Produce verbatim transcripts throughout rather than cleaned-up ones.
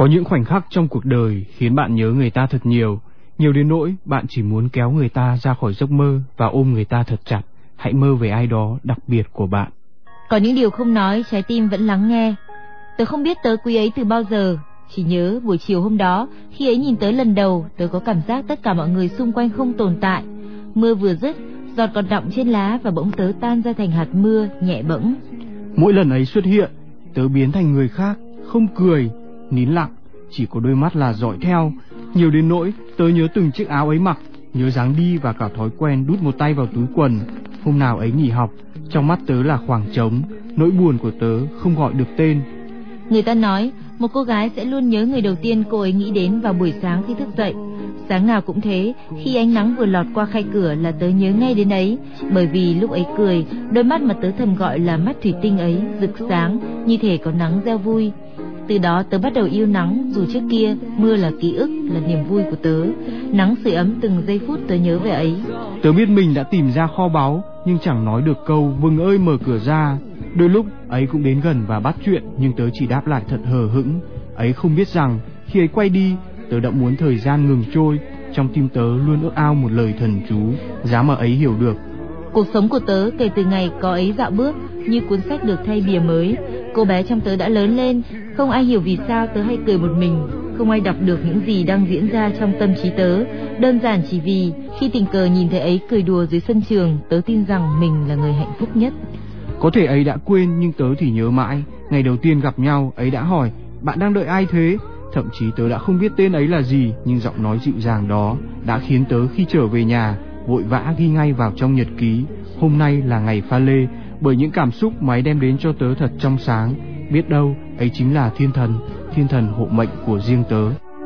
Có những khoảnh khắc trong cuộc đời khiến bạn nhớ người ta thật nhiều, nhiều đến nỗi bạn chỉ muốn kéo người ta ra khỏi giấc mơ và ôm người ta thật chặt. Hãy mơ về ai đó đặc biệt của bạn. Có những điều không nói, trái tim vẫn lắng nghe. Tớ không biết tớ quý ấy từ bao giờ, chỉ nhớ buổi chiều hôm đó, khi ấy nhìn tớ lần đầu, tớ có cảm giác tất cả mọi người xung quanh không tồn tại. Mưa vừa dứt, giọt còn đọng trên lá và bỗng tớ tan ra thành hạt mưa nhẹ bẫng. Mỗi lần ấy xuất hiện, tớ biến thành người khác, không cười, nín lặng, chỉ có đôi mắt là dõi theo. Nhiều đến nỗi tớ nhớ từng chiếc áo ấy mặc, nhớ dáng đi và cả thói quen đút một tay vào túi quần. Hôm nào ấy nghỉ học, trong mắt tớ là khoảng trống, nỗi buồn của tớ không gọi được tên. Người ta nói một cô gái sẽ luôn nhớ người đầu tiên cô ấy nghĩ đến vào buổi sáng khi thức dậy. Sáng nào cũng thế, khi ánh nắng vừa lọt qua khay cửa là tớ nhớ ngay đến ấy, bởi vì lúc ấy cười, đôi mắt mà tớ thầm gọi là mắt thủy tinh ấy rực sáng như thể có nắng gieo vui. Từ đó tớ bắt đầu yêu nắng, dù trước kia mưa là ký ức, là niềm vui của tớ. Nắng sưởi ấm từng giây phút tớ nhớ về ấy. Tớ biết mình đã tìm ra kho báu, nhưng chẳng nói được câu Vừng ơi mở cửa ra. Đôi lúc ấy cũng đến gần và bắt chuyện, nhưng tớ chỉ đáp lại thật hờ hững. Ấy không biết rằng khi ấy quay đi, tớ đã muốn thời gian ngừng trôi. Trong tim tớ luôn ước ao một lời thần chú, giá mà ấy hiểu được. Cuộc sống của tớ kể từ ngày có ấy dạo bước như cuốn sách được thay bìa mới. Cô bé trong tớ đã lớn lên, không ai hiểu vì sao tớ hay cười một mình, không ai đọc được những gì đang diễn ra trong tâm trí tớ. Đơn giản chỉ vì khi tình cờ nhìn thấy ấy cười đùa dưới sân trường, tớ tin rằng mình là người hạnh phúc nhất. Có thể ấy đã quên nhưng tớ thì nhớ mãi. Ngày đầu tiên gặp nhau, ấy đã hỏi bạn đang đợi ai thế. Thậm chí tớ đã không biết tên ấy là gì, nhưng giọng nói dịu dàng đó đã khiến tớ khi trở về nhà vội vã ghi ngay vào trong nhật ký. Hôm nay là ngày pha lê, bởi những cảm xúc mà ấy đem đến cho tớ thật trong sáng. Biết đâu ấy chính là thiên thần, thiên thần hộ mệnh của riêng tớ.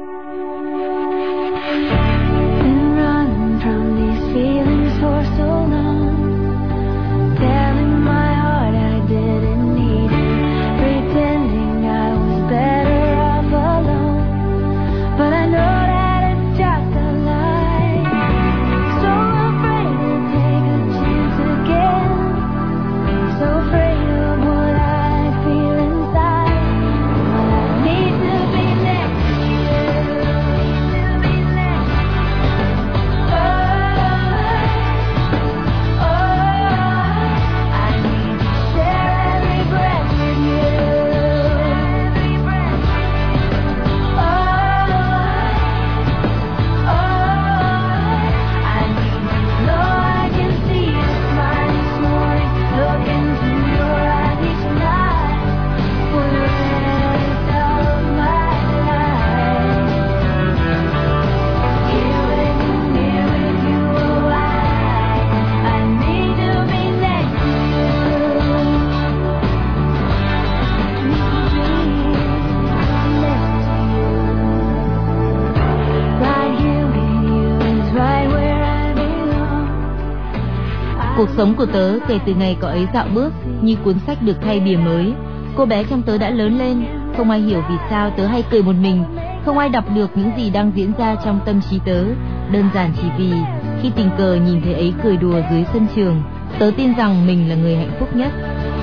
Cuộc sống của tớ kể từ ngày có ấy dạo bước như cuốn sách được thay bìa mới. Cô bé trong tớ đã lớn lên, không ai hiểu vì sao tớ hay cười một mình, không ai đọc được những gì đang diễn ra trong tâm trí tớ. Đơn giản chỉ vì khi tình cờ nhìn thấy ấy cười đùa dưới sân trường, tớ tin rằng mình là người hạnh phúc nhất.